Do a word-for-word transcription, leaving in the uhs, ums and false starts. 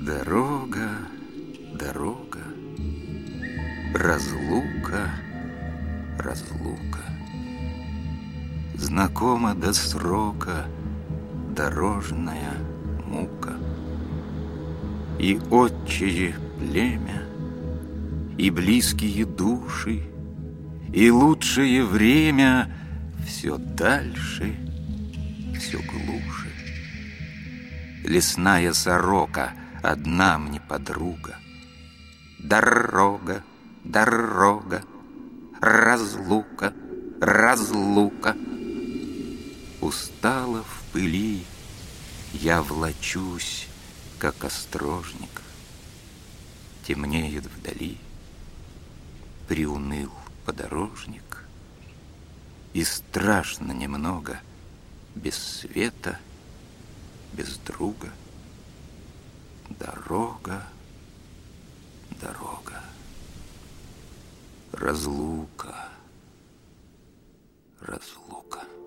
Дорога, дорога, разлука, разлука. Знакома до срока дорожная мука. И отчие племя, и близкие души, и лучшее время все дальше, все глуше. Лесная сорока одна мне подруга. Дорога, дорога, разлука, разлука. Устала в пыли, я влачусь, как острожник. Темнеет вдали, приуныл подорожник. И страшно немного, без света, без друга. Дорога, дорога, разлука, разлука.